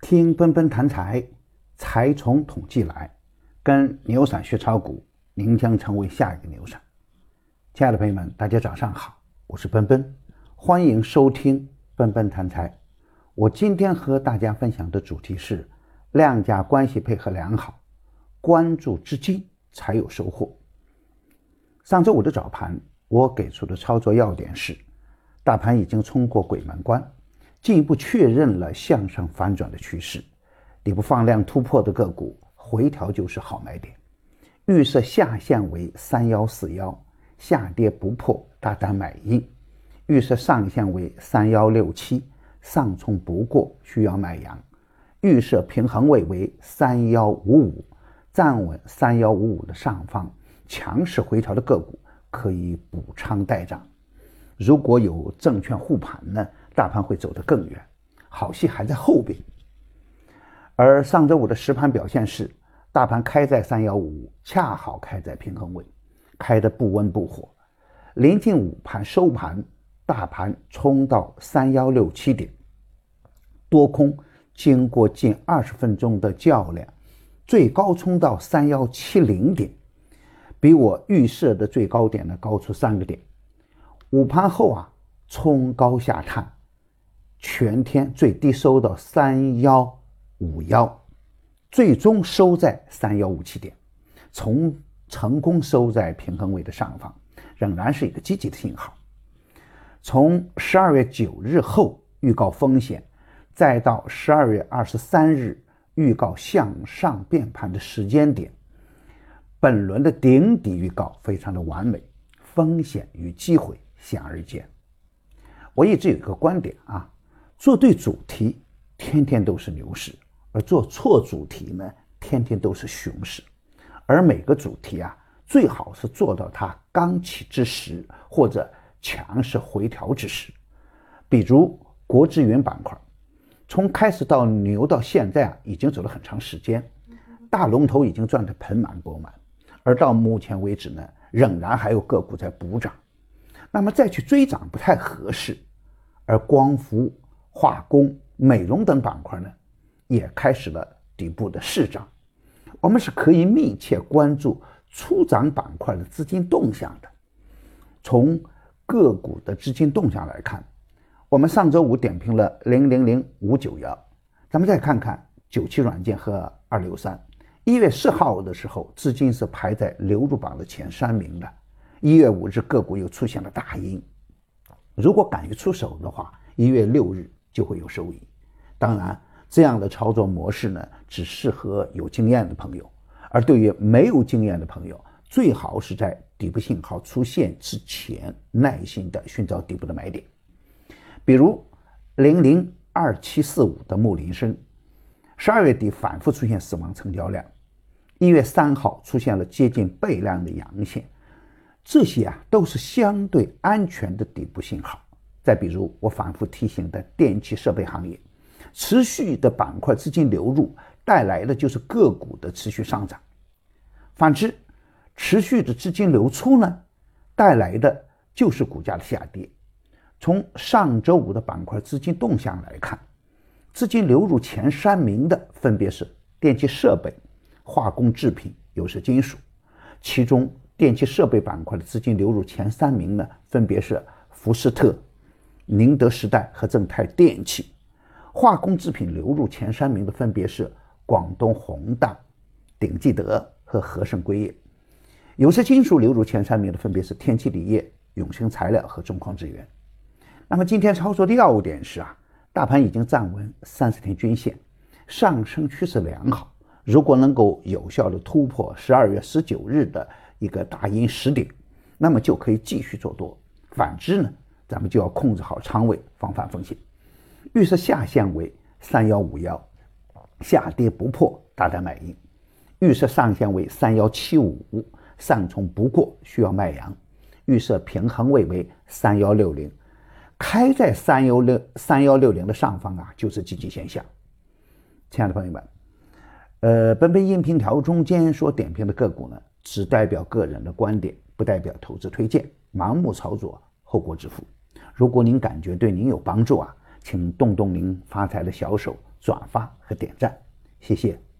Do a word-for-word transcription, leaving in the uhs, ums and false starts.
听奔奔谈财，财从统计来，跟牛散学炒股，您将成为下一个牛散。亲爱的朋友们，大家早上好，我是奔奔，欢迎收听奔奔谈财。我今天和大家分享的主题是量价关系配合良好，关注资金才有收获。上周五的早盘，我给出的操作要点是，大盘已经冲过鬼门关，进一步确认了向上反转的趋势，底部放量突破的个股回调就是好买点。预设下限为三一四一，下跌不破大胆买进；预设上限为三一六七，上冲不过需要卖阳；预设平衡位为三一五五，站稳三一五五的上方，强势回调的个股可以补仓待涨。如果有证券护盘呢，大盘会走得更远，好戏还在后边。而上周五的实盘表现是，大盘开在三一五五，恰好开在平衡位，开得不温不火。临近午盘收盘，大盘冲到三一六七点，多空经过近二十分钟的较量，最高冲到三一七零点，比我预设的最高点呢高出三个点。午盘后啊，冲高下探，全天最低收到三一五一，最终收在三一五七点，从成功收在平衡位的上方，仍然是一个积极的信号。从十二月九日后预告风险，再到十二月二十三日预告向上变盘的时间点，本轮的顶底预告非常的完美，风险与机会显而易见。我一直有一个观点啊，做对主题天天都是牛市，而做错主题呢天天都是熊市。而每个主题啊，最好是做到它刚起之时，或者强势回调之时。比如国资云板块，从开始到牛到现在啊，已经走了很长时间，大龙头已经赚得盆满钵满，而到目前为止呢，仍然还有个股在补涨，那么再去追涨不太合适。而光伏、化工、美容等板块呢，也开始了底部的试涨。我们是可以密切关注初涨板块的资金动向的。从个股的资金动向来看，我们上周五点评了零零零五九一，咱们再看看九七软件和二六三。一月四号的时候，资金是排在流入榜的前三名的。一月五日个股又出现了大阴，如果敢于出手的话，一月六日就会有收益。当然，这样的操作模式呢，只适合有经验的朋友，而对于没有经验的朋友，最好是在底部信号出现之前，耐心的寻找底部的买点。比如零零二七四五的木林生，十二月底反复出现死亡成交量，一月三号出现了接近倍量的阳线，这些啊都是相对安全的底部信号。再比如我反复提醒的电气设备行业，持续的板块资金流入带来的就是个股的持续上涨，反之持续的资金流出呢，带来的就是股价的下跌。从上周五的板块资金动向来看，资金流入前三名的分别是电气设备、化工制品、有色金属，其中电气设备板块的资金流入前三名呢，分别是福斯特、宁德时代和正泰电器。化工制品流入前三名的分别是广东宏大、鼎记德和和盛硅业。有色金属流入前三名的分别是天齐锂业、永兴材料和中矿资源。那么今天操作的要点是啊，大盘已经站稳三十天均线，上升趋势良好，如果能够有效的突破十二月十九日的一个大阴十点，那么就可以继续做多。反之呢，咱们就要控制好仓位，防范风险。预设下限为三一五一，下跌不破大胆买进；预设上限为三一七五，上冲不过需要卖阳；预设平衡位为三一六零，开在三一六零的上方啊，就是积极现象。亲爱的朋友们，呃，本篇音频条中间所点评的个股呢，只代表个人的观点，不代表投资推荐，盲目操作后果自负。如果您感觉对您有帮助啊，请动动您发财的小手， 转发和点赞，谢谢。